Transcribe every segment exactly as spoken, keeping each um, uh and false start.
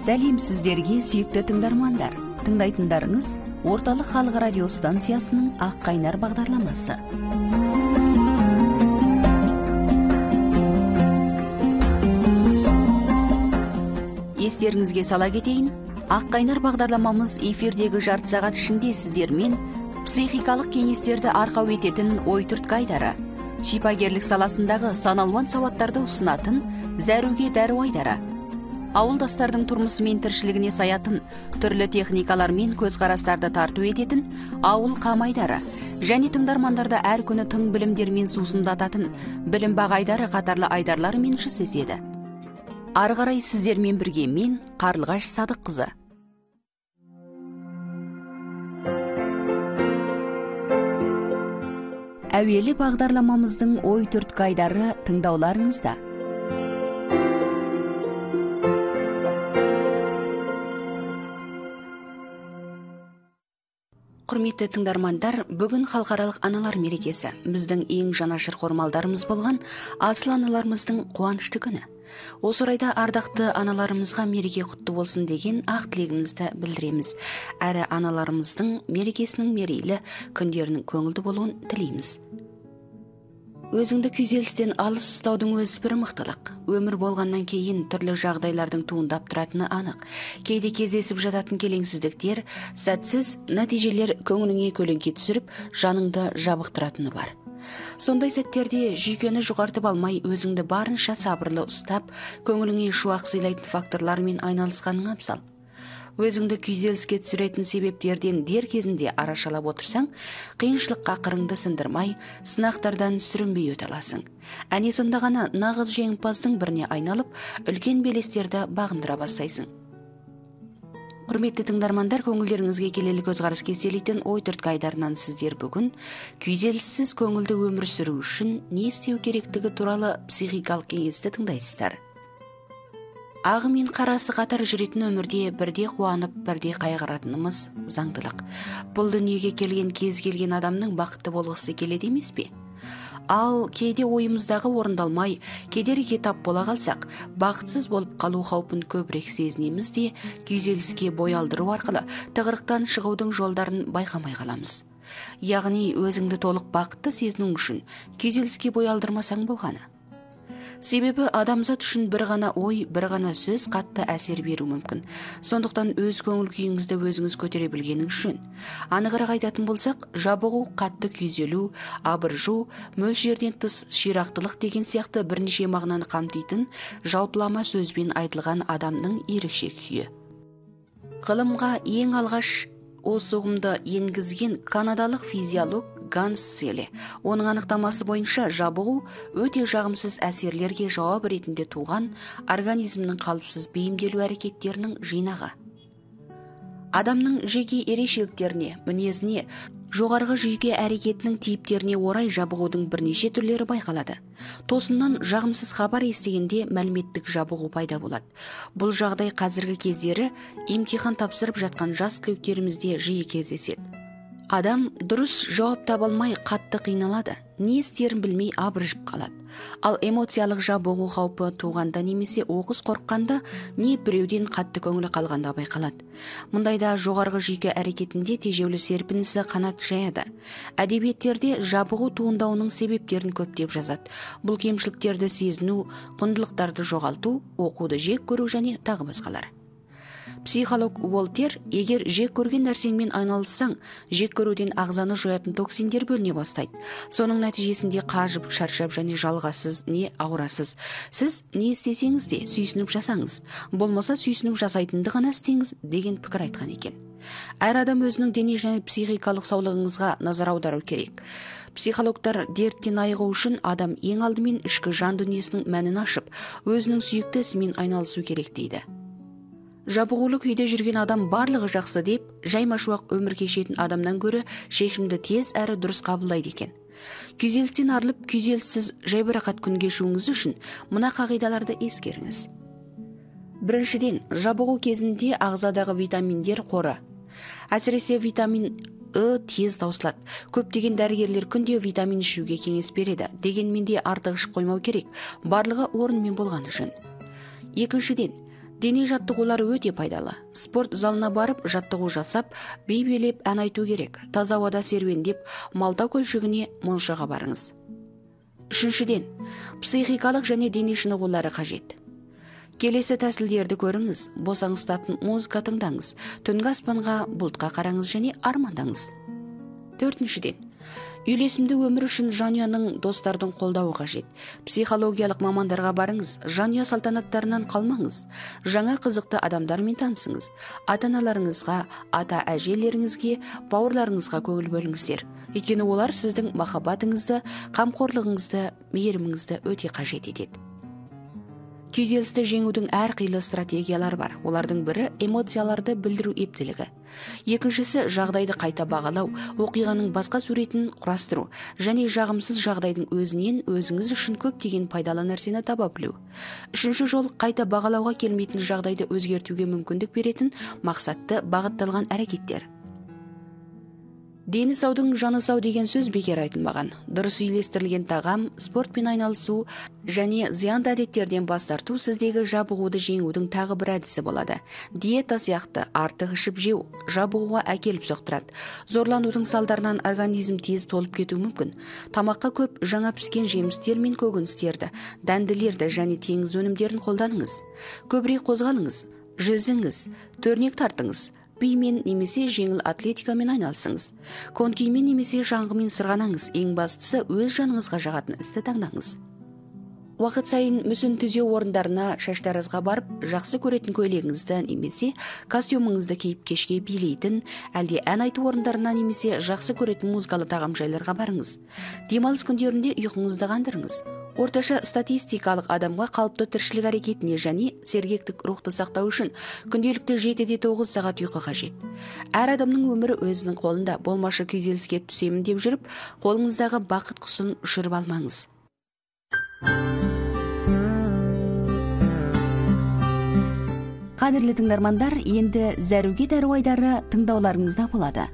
Сәлем сіздерге, сүйікті тыңдармандар. Тыңдайтындарыңыз Орталық халық радио станциясының Ақ қайнар бағдарламасы. Естеріңізге сала кетейін, Ақ қайнар бағдарламамыз эфирдегі жарты сағат ішінде сіздермен психикалық кеңестерді арқау ететін ой түрткайдары, шипагерлік саласындағы саналуан сауаттарды ұсынатын зәруге дәру айдары, ауылдастардың тұрмысы мен тіршілігіне саятын түрлі техникалар мен көзқарастарды тарту ететін ауыл қамайдары және тыңдармандарды әр күні тың білімдермен сусындататын білім бағайдары қатарлы айдарларымен жүздеседі. Ары қарай сіздермен бірге мен Қарлығаш Садыққызы. Әуелі бағдарламамыздың ой түрткайдары тыңдауларыңызда. Құрметті тыңдармандар, бүгін халықаралық аналар мерекесі. Біздің ең жанашыр қормалдарымыз болған асыл аналарымыздың қуанышты күні. Осы орайда ардақты аналарымызға мереке құтты болсын деген ақ тілегімізді білдіреміз. Әрі аналарымыздың мерекесінің мерейлі күндерінің көңілді болуын тілейміз. Өзіңді күйзелістен алыс ұстаудың өзі бір мықтылық. Өмір болғаннан кейін түрлі жағдайлардың туындап тұратыны анық. Кейде кездесіп жататын келеңсіздіктер, сәтсіз нәтижелер көңіліңе көлеңке түсіріп, жаныңды жабықтыратыны бар. Сондай сәттерде жүйкені жұғартып алмай, өзіңді барынша сабырлы ұстап, көңіліңе шуақ сыйлайтын факторлармен айналысқаның абзал. Өзіңді күйзеліске түсіретін себептерден дер кезінде арашалап отырсаң, қиыншылыққа қырыңды сындырмай, сынақтардан сүрінбей өте аласың. Әне сонда ғана нағыз жеңімпаздың біріне айналып, үлкен белестерді бағындыра бастайсың. Құрметті тыңдармандар, көңілдеріңізге келелі көзқарас кестелейтін ой түрткайдарынан сіздер бүгін күйзеліссіз көңілді өмір сүру үшін не істеу керектігі туралы психикалық кеңесті тыңдайсыздар. Ағы мен қарасы қатар жүретін өмірде бірде қуанып, бірде қайғыратынымыз заңдылық. Бұл дүниеге келген кез келген адамның бақытты болғысы келеді емес пе? Ал кейде ойымыздағы орындалмай, кедергіге тап бола қалсақ, бақытсыз болып қалу қаупін көбірек сезінеміз де, күйзеліске бой алдыру арқылы тығырықтан шығудың жолдарын байқамай қаламыз. Яғни өзіңді толық бақытты сезіну үшін күйзеліске бой алдырмасаң болғаны. Себебі адамзат үшін бір ғана ой, бір ғана сөз қатты әсер беру мүмкін. Сондықтан өз көңіл күйіңізді өзіңіз көтере білгенің үшін. Анығырақ айтатын болсақ, жабығу, қатты күйзелу, абыржу, мөлшерден тыс ширақтылық деген сияқты бірнеше мағынаны қамтитын жалпылама сөзбен айтылған адамның ерекше күйі. Ғылымға ең алғаш осы ұғымды енгізген канадалық физиолог Ганс Селе. Оның анықтамасы бойынша жабығу өте жағымсыз әсерлерге жауап ретінде туған организмнің қалыпсыз бейімделу әрекеттерінің жинағы. Адамның жеке ерекшеліктеріне, мінезіне, жоғарғы жүйке әрекетінің типтеріне орай жабығудың бірнеше түрлері байқалады. Тосыннан жағымсыз хабар естігенде мәліметтік жабығу пайда болады. Бұл жағдай қазіргі кездері емтихан тапсырып жатқан жас түлектерімізде жиі кездеседі. Адам дұрыс жауап таба алмай қатты қиналады, не істерін білмей абыржып қалады. Ал эмоциялық жабығу қаупі туғанда немесе оқыс қорыққанда, не біреуден қатты көңілі қалғанда байқалады. Мұндайда жоғарғы жүйке әрекетінде тежеулі серпінісі қанат жаяды. Әдебиеттерде жабығу туындауының себептерін көптеп жазады. Бұл кемшіліктерді сезіну, құндылықтарды жоғалту, оқуды жек көру және тағы басқалар. Психолог Уолтер, егер жек көрген нәрсеңмен айналыссаң, жек көруден ағзаны жоятын токсиндер бөліне бастайды. Соның нәтижесінде қажып, шаршап және жалғасыз не ауырасыз. Сіз не істесеңіз де сүйсініп жасаңыз, болмаса сүйсініп жасайтынды ғана істеңіз деген пікір айтқан екен. Әр адам өзінің дене және психикалық саулығыңызға назар аудару керек. Психологтар дерттен айығу үшін адам ең алдымен ішкі жан дүниесінің мәнін ашып, өзінің сүйікті ісімен айналысу керек дейді. Жабығулы күйде жүрген адам барлығы жақсы деп, жаймашуақ өмір кешетін адамнан гөрі шешімді тез әрі дұрыс қабылдайды екен. Күйзелістен арылып, күйзеліссіз жайбарақат күн кешуіңіз үшін мына қағидаларды ескеріңіз. Біріншіден, жабығу кезінде ағзадағы витаминдер қоры. Әсіресе витамин Э тез таусылады. Көптеген дәрігерлер күнде витамин ішуге кеңес береді. Дегенмен де артық ішіп қоймау керек. Барлығы орынмен болғаны үшін. Екіншіден, Дене жаттығулары өте пайдалы. Спорт залына барып, жаттығу жасап, би билеп, ән айту керек. Таза ауада серуендеп, Малта көлшігіне, моншаға барыңыз. Үшіншіден, психикалық және дене шынығулары қажет. Келесі тәсілдерді көріңіз, босаңсытатын музыка тыңдаңыз, түнгі аспанға, бұлтқа қараңыз және армандаңыз. Төртіншіден, үйлесімді өмір үшін жанұяның, достардың қолдауы қажет. Психологиялық мамандарға барыңыз, жанұя салтанаттарынан қалмаңыз. Жаңа қызықты адамдармен танысыңыз. Ата-аналарыңызға, ата-әжелеріңізге, бауырларыңызға көңіл бөліңіздер. Өйткені олар сіздің махаббатыңызды, қамқорлығыңызды, мейіріміңізді өте қажет етеді. Күйзелісті жеңудің әр қилы стратегиялары бар. Олардың бірі эмоцияларды білдіру ептілігі. Екіншісі жағдайды қайта бағалау, оқиғаның басқа суретін құрастыру және жағымсыз жағдайдың өзінен өзіңіз үшін көптеген пайдалы нәрсені таба білу. Үшінші жол қайта бағалауға келмейтін жағдайды өзгертуге мүмкіндік беретін мақсатты бағытталған әрекеттер. Дені саудың жаны сау деген сөз бекер айтылмаған. Дұрыс үйлестірілген тағам, спортпен айналысу және зиянды әдеттерден бас тарту сіздегі жабығуды жеңудің тағы бір әдісі болады. Диета сияқты артық ішіп жеу жабығуға әкеліп соқтырады. Зорланудың салдарынан организм тез толып кетуі мүмкін. Тамаққа көп жаңа піскен жемістер мен көкөністерді, дәнділерді және теңіз өнімдерін қолданыңыз. Көбірек қозғалыңыз, жүзіңіз, төрнек тартыңыз. Бимен немесе жеңіл атлетикамен айналысыңыз. Конькимен немесе шаңғымен сырғанаңыз. Ең бастысы өз жаныңызға жағатын істі таңдаңыз. Уақыт сайын мүсін түзеу орындарына, шаштарыңызға барып, жақсы көретін көйлегіңізді немесе костюмыңызды киіп кешке билейтін, әлде ән айту орындарына немесе жақсы көретін музыкалы тағамжайларға барыңыз. Демалыс күндерінде ұйқыңызды қандырыңыз. Орташа статистикалық адамға қалыпты тіршілік әрекетіне және сергектік рухты сақтау үшін күнделікті жетіден тоғыз сағат ұйқы қажет. Әр адамның өмірі өзінің қолында. Болмашы күйзеліске түсемін деп жүріп, қолыңыздағы бақыт құсын ұшырып алмаңыз. Қадірлі тыңдармандар, енді зәруге дәру айдары тыңдауларыңызда болады.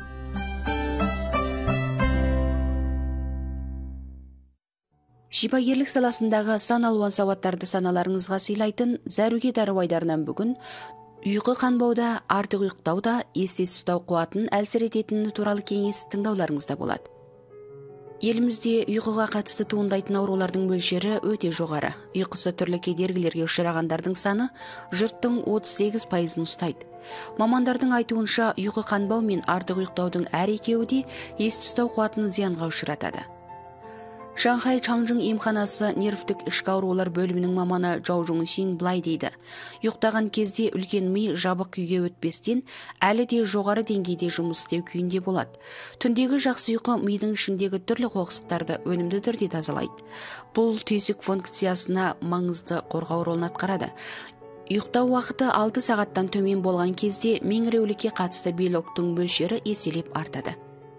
Шипагерлік саласындағы сан алуан сауаттарды саналарыңызға сыйлайтын зәруге дәру айдарынан бүгін ұйқы қанбауда, артық ұйықтауда есте ұстау қуатын әлсірететіні туралы кеңес тыңдауларыңызда болады. Елімізде ұйқыға қатысты туындайтын аурулардың мөлшері өте жоғары. Ұйқысы түрлі кедергілерге ұшырағандардың саны жұрттың отыз сегіз пайызын ұстайды. Мамандардың айтуынша ұйқы қанбау мен артық ұйықтаудың әр екеуі де есте ұстау қуатын зиянға ұшыратады. Шанхай Чаңжың емханасы нервтік ішкі аурулар бөлімінің маманы Жау Жуңсин былай дейді. Ұйықтаған кезде үлкен ми жабық күйге өтпестен, әлі де жоғары деңгейде жұмыс істеу күйінде болады. Түндегі жақсы ұйқы мидың ішіндегі түрлі қоқсықтарды өнімді түрде тазалайды. Бұл түйсік функциясына маңызды қорғау ролын атқарады. Ұйықтау уақыты алты сағаттан төмен болған кезде меңіреулікке қатысты белоктың мөлшері еселеп артады.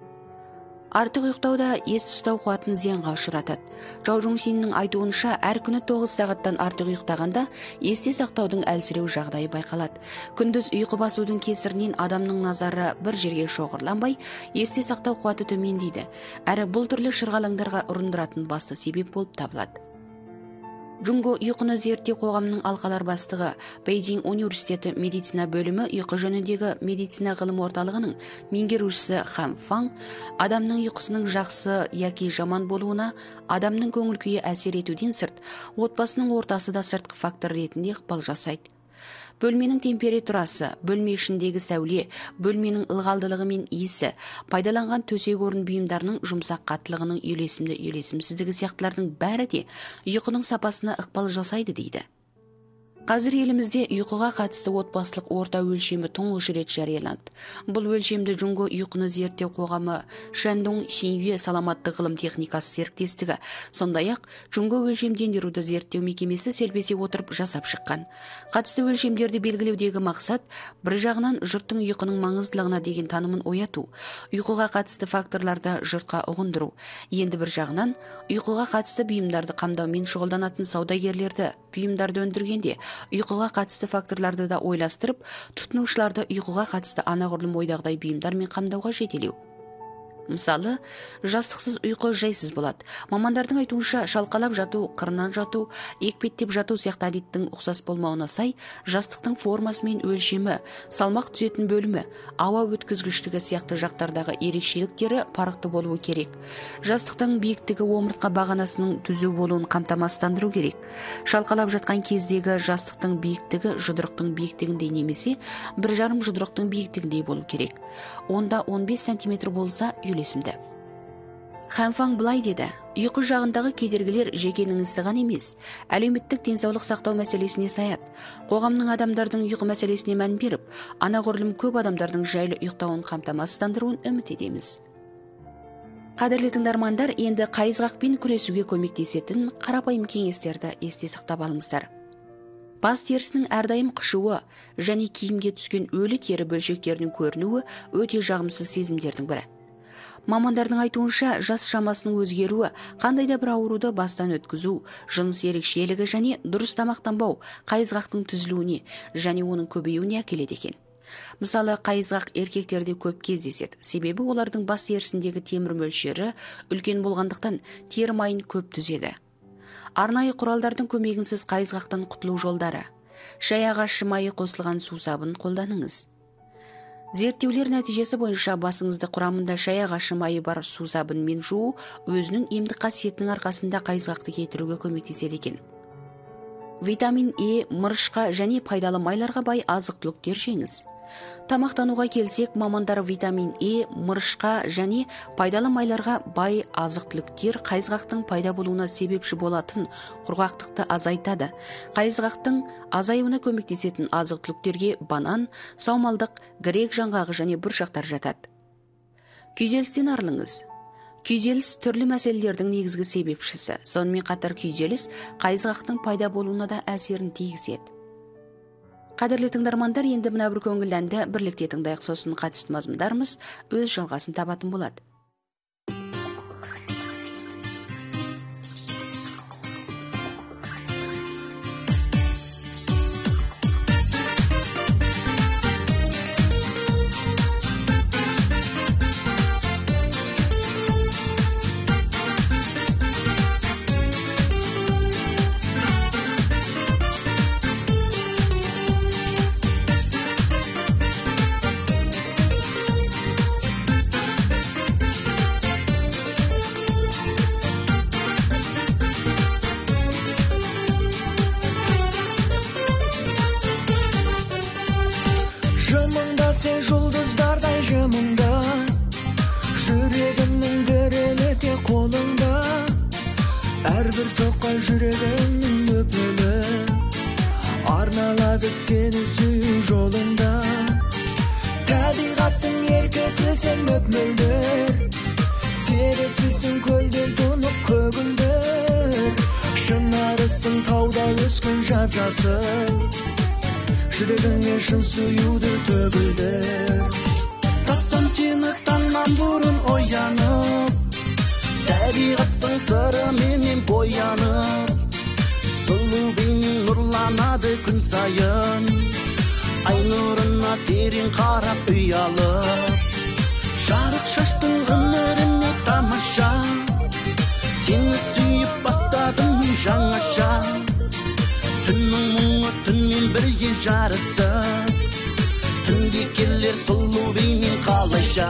Артық ұйықтауда ес ұстау қуатын зиянға ұшыратады. Жау Жуңсиннің айтуынша, әр күні тоғыз сағаттан артық ұйықтағанда есте сақтаудың әлсіреу жағдайы байқалады. Күндіз ұйқы басудың кесірінен адамның назары бір жерге шоғырланбай, есте сақтау қуаты төмендейді. Әрі бұл түрлі шырғалаңдарға ұрындыратын басты себеп болып табылады. Джунго ұйқыны зерттеу қоғамының алқалар бастығы, Бейжің университеті медицина бөлімі ұйқы жөніндегі медицина ғылым орталығының меңгерушісі Хан Фан, адамның ұйқысының жақсы яки жаман болуына адамның көңіл күйі әсер етуден сырт, отбасының ортасы да сыртқы фактор ретінде ықпал жасайды. Бөлменің температурасы, бөлме ішіндегі сәуле, бөлменің ылғалдылығы мен иісі, пайдаланған төсек орын бұйымдарының жұмсақ қаттылығының үйлесімді үйлесімсіздігі сияқтылардың бәрі де ұйқының сапасына ықпал жасайды дейді. Қазір елімізде ұйқыға қатысты отбасылық орта өлшемі тұңғыш рет жарияланды. Бұл өлшемді Джунго ұйқыны зерттеу қоғамы Шандong Синьюе саламаттық ғылым техникасы серіктестігі, сондай-ақ Джунго өлшемдендіруді зерттеу мекемесі селбесе отырып жасап шыққан. Қатысты өлшемдерді белгілеудегі мақсат бір жағынан жұрттың ұйқының маңыздылығына деген танымын ояту, ұйқыға қатысты факторларды жұртқа ұғындыру. Енді бір жағынан ұйқыға қатысты бұйымдарды қамдаумен шұғылданатын саудагерлерді бұйымдарды өндіргенде ұйқыға қатысты факторларды да ойластырып, тұтынушыларды ұйқыға қатысты анағұрлым ойдағыдай бұйымдармен қамдауға жетелеу. Мысалы, жастықсыз ұйқы жайсыз болады. Мамандардың айтуынша шалқалап жату, қырынан жату, екпеттеп жату сияқты әдеттің ұқсас болмауына сай, жастықтың формасы мен өлшемі, салмақ түсетін бөлімі, ауа өткізгіштігі сияқты жақтардағы ерекшеліктері парықты болуы керек. Жастықтың биіктігі омыртқа бағанасының түзу болуын қамтамасыздандыру керек. Шалқалап жатқан кездегі жастықтың биіктігі жұдырықтың биіктігіндей немесе бір жарым жұдырықтың биіктігіндей болу керек. Онда он бес сантиметр болса үйлесімді. Ханфаң былай деді: ұйқы жағындағы кедергілер жекенің ісі ғана емес, әлеуметтік денсаулық сақтау мәселесіне саяды. Қоғамның адамдардың ұйқы мәселесіне мән беріп, анағұрлым көп адамдардың жайлы ұйықтауын қамтамасыздандыруын үміт етеміз. Қадірлі тыңдармандар, енді қайызғақпен күресуге көмектесетін қарапайым кеңестерді есте сақтап алыңыздар. Бас терісінің әрдайым қышуы және киімге түскен өлі тері бөлшектерінің көрінуі өте жағымсыз сезімдердің бірі. Мамандардың айтуынша, жас шамасының өзгеруі, қандай да бір ауруды бастан өткізу, жыныс ерекшелігі және дұрыс тамақтанбау қайызғақтың түзілуіне және оның көбеюіне әкеледі екен. Мысалы, қайызғақ еркектерде көп кездеседі, себебі олардың бас терісіндегі темір мөлшері үлкен болғандықтан тері майын көп түзеді. Арнайы құралдардың көмегінсіз қайызғақтан құтылу жолдары: шай ағашы майы қосылған сусабын қолданыңыз. Зерттеулер нәтижесі бойынша басыңызды құрамында шай ағашы майы бар сусабынмен жуу өзінің емдік қасиетінің арқасында қайызғақты кетіруге көмектеседі екен. Витамин Е, мырышқа және пайдалы майларға бай азық-түліктер жеңіз. Тамақтануға келсек, мамандар витамин Е, мырышқа және пайдалы майларға бай азық-түліктер қайызғақтың пайда болуына себепші болатын құрғақтықты азайтады. Қайызғақтың азаюына көмектесетін азық-түліктерге банан, саумалдық, грек жаңғағы және бұршақтар жатады. Күйзелістен арылыңыз. Күйзеліс түрлі мәселелердің негізгі себепшісі. Сонымен қатар күйзеліс қайызғақтың пайда болуына да әсерін тигізеді. Қадірлі тыңдармандар, енді мына бір көңілді әнді бірлікте тыңдайық, сосын қатысты мазмұндарымыз өз жалғасын табатын болады. Сен жұлдыздардай жымыңда, жүрегімнің дірілі тек қолыңда. Әрбір соққан жүрегімнің лүпілі арналады сені сүю жолында. Табиғаттың еркесі сен мөп-мөлдір, сересісің көлден тұнып көгілдір. Шынарысың тауда өскен жап-жасыл, жүрегіңе шын сүюді төгілдір. Тапсам сені таңнан бұрын оянып, табиғаттың сыры менен боянып. Сұлу бейнең нұрланады күн сайын, ай нұрына терең қарап ұялып. Жарық шаштың ғұмырыме тамаша, сені сүйіп бастадым жаңаша. Түннің мұңы түнмен бірге жарысып, түнде келер сұлу бейнең қалайша.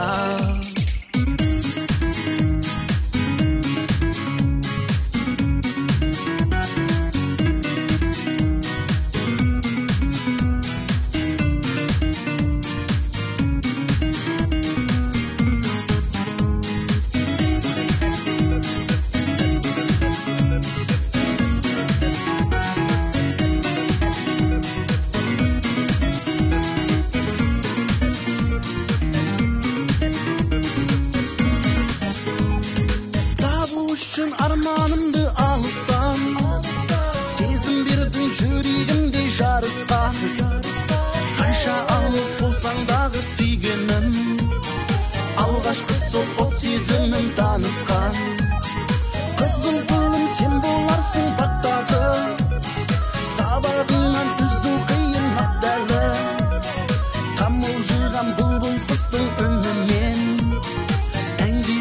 Armanımdı alıstan, сезім бердің жүрегімде жарысқа. Қанша алыс болсаң дағы сүйгенім, алғашқы сол от сезімім танысқан. Қызыл гүлім сен боларсың бақтағы, сабағыңнан түзу қиын мақталы. Қамылжыған бұлбұл құстың үнінен, әнге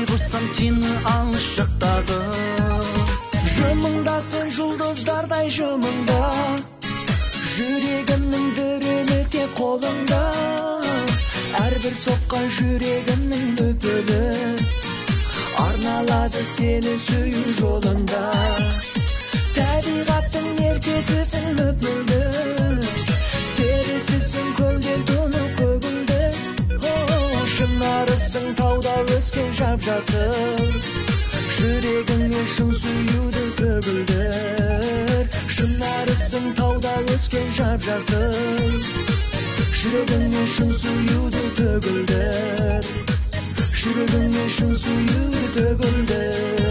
жүрегімнің өкілі, арналады сені сүю жолында. Табиғаттың еркесісің мөп-мөлдір, серісісің көлден тұнық көгілдір. Шынарысың тауда өскен жап-жасыл, жүрегіңе шын сүюді төгілдір. Шынарысың тауда өскен жап-жасыл, жүрегіңе шын сүюді төгілдір. Жүрегіңе шын сүюді төгілдір.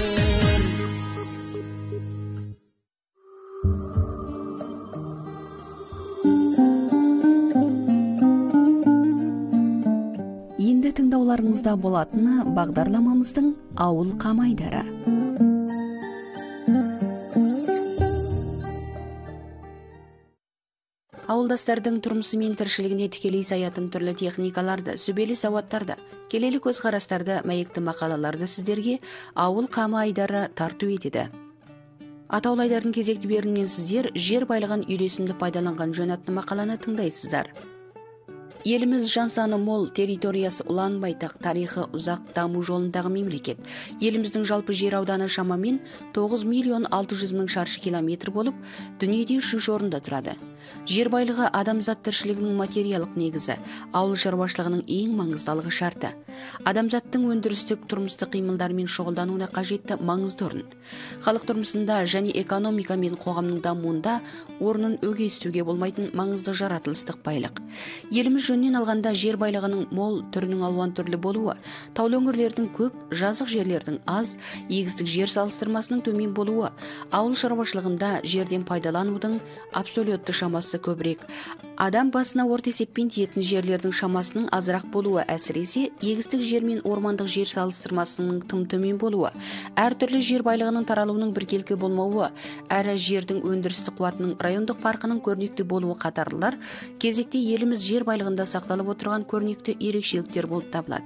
Енді тыңдауларыңызда болатыны бағдарламамыздың ауыл қамайдары. Ауылдастардың тұрмысы мен тіршілігіне тікелей саятын түрлі техникаларды, сүбелі сауаттарды, келелі көзқарастарды, мәйекті мақалаларды сіздерге ауыл қамайдары тарту етеді. Атаулы айдардың кезекті берімінен сіздер жер байлығын үйлесімді пайдаланған жөн атты мақаланы тыңдайсыздар. Еліміз жан саны мол, территориясы ұлан байтақ, тарихы ұзақ даму жолындағы мемлекет. Еліміздің жалпы жер ауданы шамамен тоғыз миллион алты жүз мың шаршы километр болып, дүниеде үшінші орында тұрады. Жер байлығы адамзат тіршілігінің материалдық негізі, ауыл шаруашылығының ең маңыздылығы шарты. Адамзаттың өндірістік тұрмыстық қимылдармен шұғылдануына қажетті маңызды орын. Халық тұрмысында және экономика мен қоғамның дамуында орнын өгейстуге болмайтын маңызды жаратылыстық байлық. Еліміз жөнінен алғанда жер байлығының мол, түрінің алуан түрлі болуы, таулы өңірлердің көп, жазық жерлердің аз, егістік жер салыстырмасының төмен болуы, ауыл шаруашылығында жерден пайдаланудың абсолютті шамасы көбірек, адам басына орта есеппен тиетін жерлердің шамасының азырақ болуы, әсіресе егістік жер мен ормандық жер салыстырмасының тым төмен болуы, әртүрлі жер байлығының таралуының біркелкі болмауы, әрі жердің өндірістік қуатының райондық парқының көрнекті болуы қатарлылар кезекте еліміз жер байлығында сақталып отырған көрнекті ерекшеліктер болып табылады.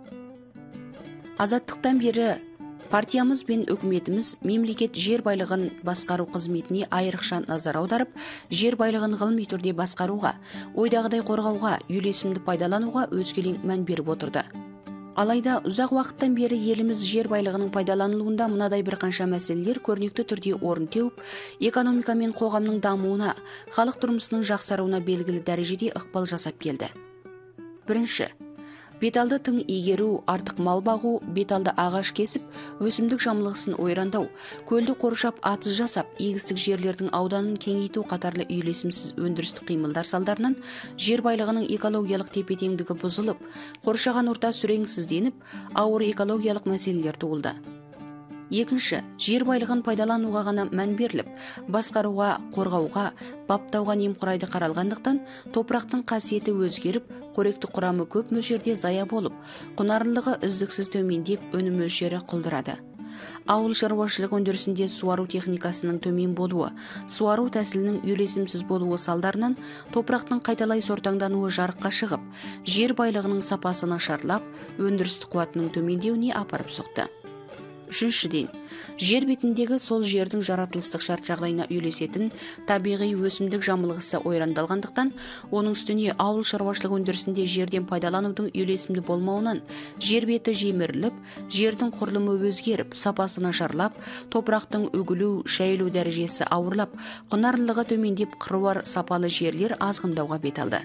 Азаттықтан бері партиямыз бен үкіметіміз мемлекет жер байлығын басқару қызметіне айрықша назар аударып, жер байлығын ғылыми түрде басқаруға, ойдағыдай қорғауға, үйлесімді пайдалануға өзгелең мән беріп отырды. Алайда ұзақ уақыттан бері еліміз жер байлығының пайдаланылуында мынадай бірқанша мәселелер көрнекті түрде орын теуіп, экономика мен қоғамның дамуына, халық тұрмысының жақсаруына белгілі дәрежеде ықпал жасап келді. Бірінші, беталды тың игеру, артық мал бағу, беталды ағаш кесіп, өсімдік жамылғысын ойрандау, көлді қоршап атыз жасап, егістік жерлердің ауданын кеңейту қатарлы үйлесімсіз өндірістік қимылдар салдарынан жер байлығының экологиялық тепе-теңдігі бұзылып, қоршаған орта сүреңсізденіп, ауыр экологиялық мәселелер туылды. Екінші, жер байлығын пайдалануға ғана мән беріліп, басқаруға, қорғауға, баптауға немқұрайды қаралғандықтан, топырақтың қасиеті өзгеріп, қоректі құрамы көп мөлшерде зая болып, құнарлылығы үздіксіз төмендеп, өнім мөлшері құлдырады. Ауыл шаруашылық өндірісінде суару техникасының төмен болуы, суару тәсілінің үйлесімсіз болуы салдарынан топырақтың қайталай сортаңдануы жарыққа шығып, жер байлығының сапасы нашарлап, өндірістік қуатының төмендеуіне апарып соқты. Үшіншіден, жер бетіндегі сол жердің жаратылыстық шарт жағдайына үйлесетін табиғи өсімдік жамылғысы ойрандалғандықтан, оның үстіне ауыл шаруашылық өндірісінде жерден пайдаланудың үйлесімді болмауынан жер беті жеміріліп, жердің құрылымы өзгеріп, сапасы нашарлап, топырақтың үгілу, шәйілу дәрежесі ауырлап, құнарлылығы төмендеп, қыруар сапалы жерлер азғындауға бет алды.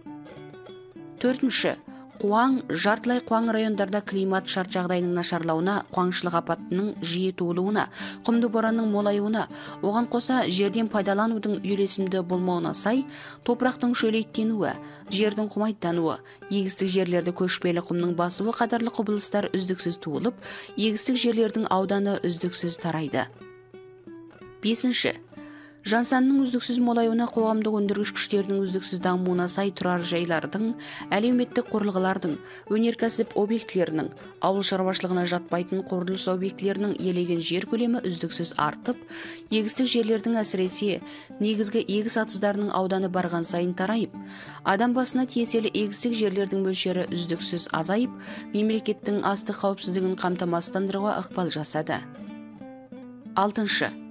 Төртінші, қуаң, жартылай қуаң райондарда климат шарт жағдайының нашарлауына, қуаңшылық апатының жиі туылуына, құмды боранның молаюына, оған қоса жерден пайдаланудың үйлесімді болмауына сай, топырақтың шөлейттенуі, жердің құмайттануы, егістік жерлерді көшпелі құмның басуы қатарлы құбылыстар үздіксіз туылып, егістік жерлердің ауданы үздіксіз тарайды. Бесінші, жансанның үздіксіз молаюына, қоғамдық өндіргіш күштердің үздіксіз дамуына сай тұрар жайлардың, әлеуметтік құрылғылардың, өнеркәсіп объектілерінің, ауыл шаруашылығына жатпайтын құрылыс объектілерінің елеген жер көлемі үздіксіз артып, егістік жерлердің әсіресе негізгі егіс атыздарының ауданы барған сайын тарайып, адам басына тиесілі егістік жерлердің мөлшері үздіксіз азайып, мемлекеттің астық қауіпсіздігін қамтамасыздандыруға ықпал жасады. Алтыншы,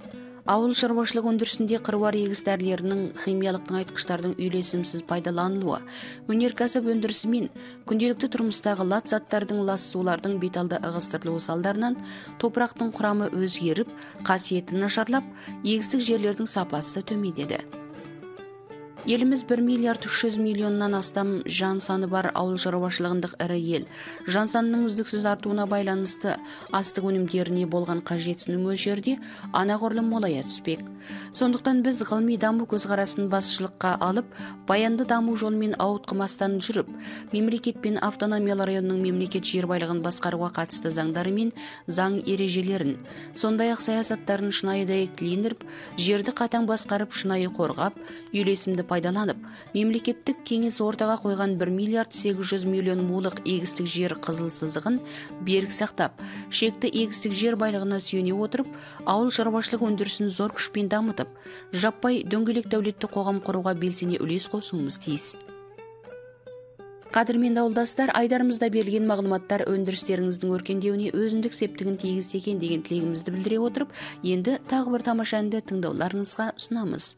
Ауыл шаруашылық өндірісінде қыруар егіс дәрілерінің химиялық тыңайтқыштардың үйлесімсіз пайдаланылуы, өнеркәсіп өндірісі мен күнделікті тұрмыстағы лас заттардың лас сулардың беталды ығыстырылуы салдарынан топырақтың құрамы өзгеріп, қасиеті нашарлап, егістік жерлердің сапасы төмендеді. Еліміз бір миллиард үш жүз миллионнан астам жан саны бар ауыл шаруашылығындық ірі ел. Жан санының үздіксіз артуына байланысты астық өнімдеріне болған қажетсіну мөлшерде анағұрлым молая түспек. Сондықтан біз ғылыми даму көзқарасын басшылыққа алып, баянды даму жолымен ауытқымастан жүріп, мемлекет пен автономиялы районның мемлекет жер байлығын басқаруға қатысты заңдары мен заң ережелерін, сондай-ақ саясаттарын шынайы дәйектілендіріп, жерді қатаң басқарып, шынайы қорғап, үйлесімді пайдаланып, мемлекеттік кеңес ортаға қойған бір миллиард сегіз жүз миллион мулық егістік жер қызыл сызығын берік сақтап, шекті егістік жер байлығына сүйене отырып, ауыл шаруашылық өндірісін зор күшпен дамытып, жаппай дөңгелек дәулетті қоғам құруға белсене үлес қосуымыз тиіс. Қадірменді ауылдастар, айдарымызда берілген мағлұматтар өндірістеріңіздің өркендеуіне өзіндік септігін тигізеді екен деген тілегімізді білдіре отырып, енді тағы бір тамаша әнді тыңдауларыңызға ұсынамыз.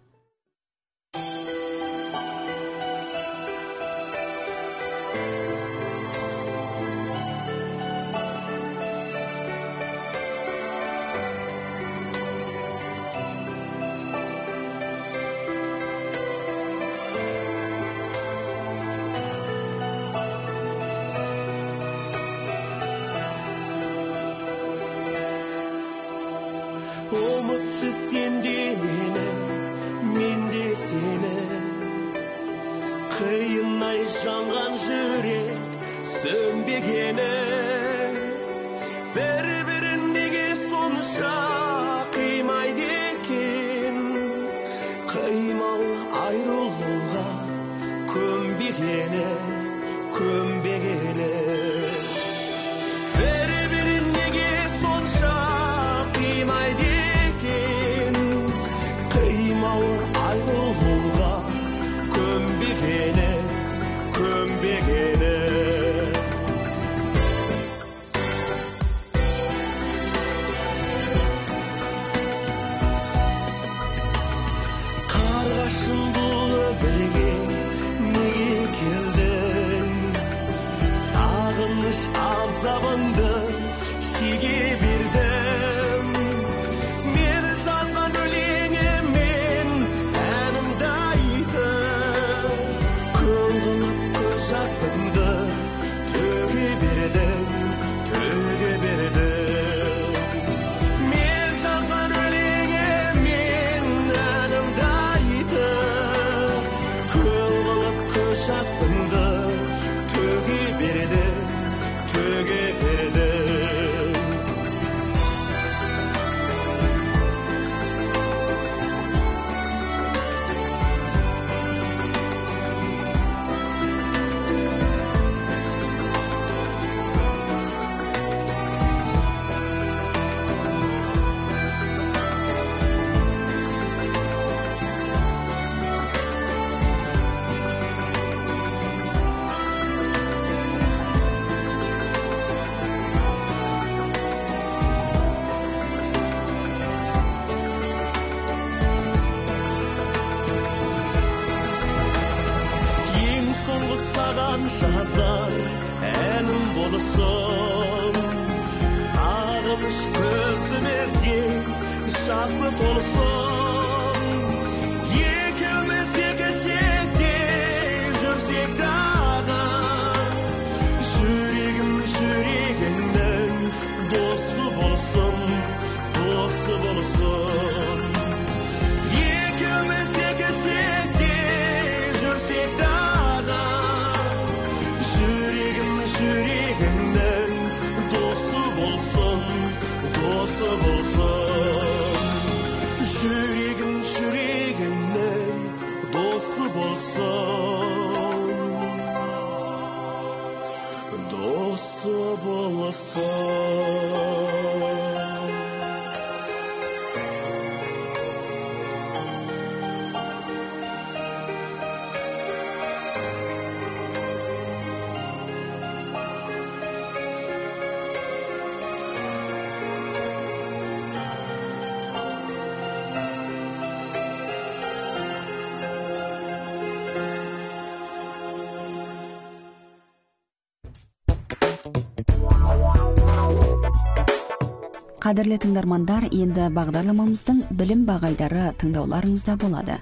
Umutсыз сенде мені, мен де сені, қиынай жанған жүрек сөнбегені, бір-бірін неге сонша қимайды екен, қимал айрылуға көнбегені, көнбегені. Azabındı şege birdim, men жазған өлеңіммен әнімді айтып, көңіліп көз жасымды төге бердім, төге бердім. Мен жазған өлеңіммен әнімді айтып, көңіліп көз жасымды төге бердім. Жазар әнім болсын, сағыныш көзімізге жасы толсын, екеуміз екі шетте жүрсек дағы, жүрегім жүрегіңнің досы болсын, досы болсын. Екеуміз екі шетте жүрсек дағы, жүрегімнің досы болсын, досы болсын. Жүрегім Қадірлі тыңдармандар, енді бағдарламамыздың білім бағайдары тыңдауларыңызда болады.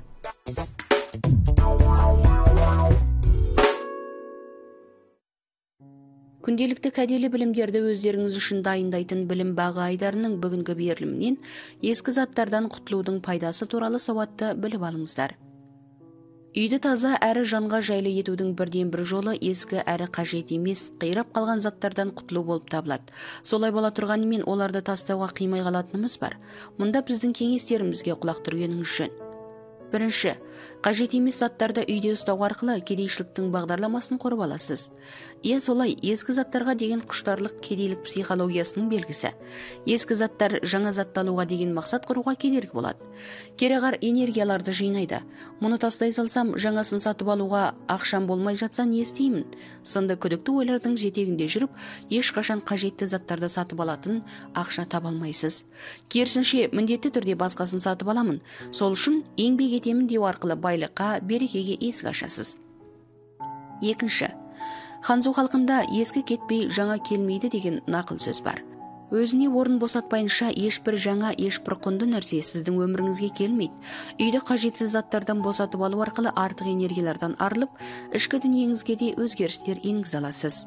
Күнделікті кәделі білімдерді өздеріңіз үшін дайындайтын білім бағайдарының бүгінгі берілімінен ескі заттардан құтылудың пайдасы туралы сауатты біліп алыңыздар. Үйді таза әрі жанға жайлы етудің бірден бір жолы ескі әрі қажет емес, қирап қалған заттардан құтылу болып табылады. Солай бола тұрғанымен оларды тастауға қимай қалатынымыз бар. Мұнда біздің кеңестерімізге құлақ түргеніңіз жөн. Бірінші, қажет емес заттарды үйде ұстау арқылы кедейшіліктің бағдарламасын құрып аласыз. Е, солай, ескі заттарға деген құштарлық кедейлік психологиясының белгісі. Ескі заттар жаңа затты алуға деген мақсат құруға кедергі болады. Кереғар энергияларды жинайды. Мұны тастай салсам, жаңасын сатып алуға ақшам болмай жатса не істеймін? Сынды күдікті ойлардың жетегінде жүріп, ешқашан қажетті заттарды сатып алатын ақша таба алмайсыз. Керісінше, міндетті түрде басқасын сатып аламын. Сол үшін еңбек етемін деу арқылы байлыққа, берекеге есік ашасыз. Екінші, Ханзу халқында ескі кетпей жаңа келмейді деген нақыл сөз бар. Өзіне орын босатпайынша ешбір жаңа, ешбір құнды нәрсе сіздің өміріңізге келмейді. Үйді қажетсіз заттардан босатып алу арқылы артық энергиялардан арылып, ішкі дүниеңізге де өзгерістер енгізе аласыз.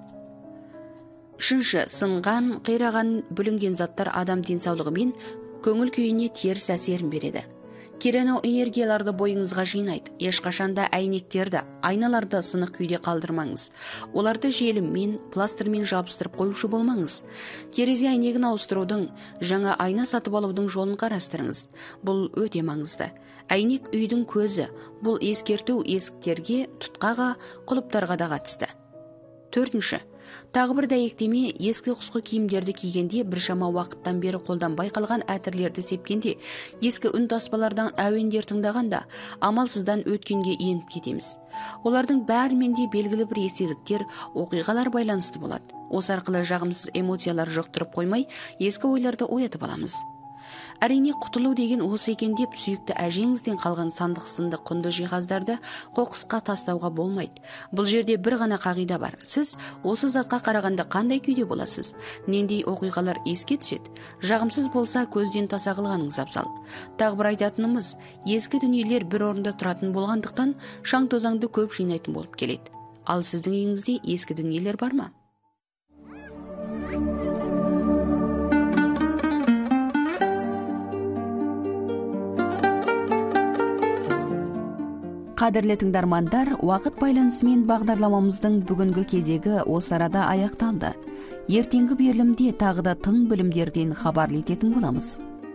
Үшінші, сынған, қираған, бүлінген заттар адам денсаулығы мен көңіл күйіне теріс әсерін береді. Керенау энергияларды бойыңызға жинайды. Ешқашанда әйнектерді, айналарды сынық күйде қалдырмаңыз. Оларды желіммен, пластырмен жабыстырып қоюшы болмаңыз. Терезе әйнегін ауыстырудың, жаңа айна сатып алудың жолын қарастырыңыз. Бұл өте маңызды. Әйнек үйдің көзі. Бұл ескерту есіктерге, тұтқаға, құлыптарға да қатысты. Төртінші, тағы бір дәйектеме, ескі құсқы киімдерді кигенде біршама уақыттан бері қолданбай қалған әтірлерді сепкенде, ескі үн таспалардан әуендер тыңдағанда, амалсыздан өткенге еніп кетеміз. Олардың бәрімен де белгілі бір естеліктер, оқиғалар байланысты болады. Осы арқылы жағымсыз эмоциялар жұқтырып қоймай, ескі ойларды оятып аламыз. Әрине, құтылу деген осы екен деп сүйікті әжеңізден қалған сандық сынды құнды жиһаздарды қоқысқа тастауға болмайды. Бұл жерде бір ғана қағида бар. Сіз осы затқа қарағанда қандай күйде боласыз? Нендей оқиғалар еске түседі? Жағымсыз болса, көзден таса қылғаныңыз абзал. Тағы бір айтатынымыз, ескі дүниелер бір орында тұратын болғандықтан шаң тозаңды көп жинайтын болып келеді. Ал сіздің үйіңізде ескі дүниелер бар ма? Қадірлі тыңдармандар, уақыт байланысымен бағдарламамыздың бүгінгі кезегі осы арада аяқталды. Ертеңгі берілімде тағы да тың білімдерден хабарлы ететін боламыз.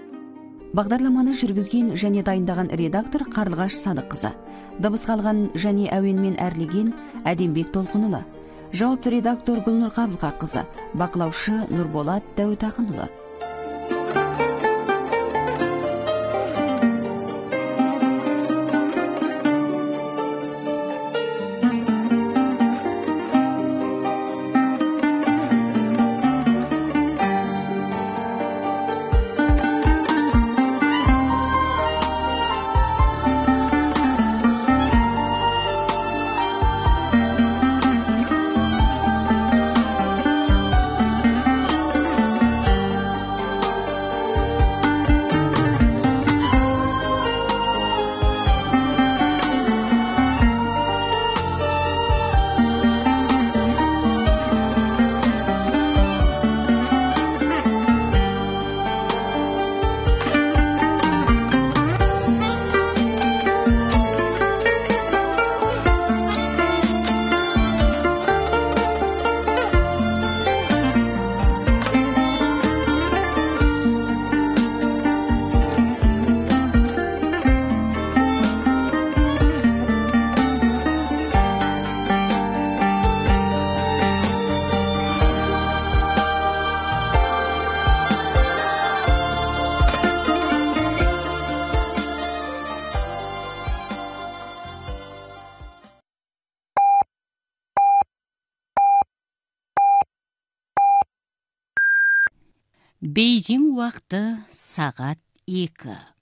Бағдарламаны жүргізген және дайындаған редактор Қарлығаш Садыққызы. Дыбыс қалған және әуенмен әрлеген Әдембек Толқынұлы. Жауапты редактор Гүлнұр Қабылқақызы. Бақылаушы Нұрболат Дәуітақынұлы. Бейжің уақыты сағат екі.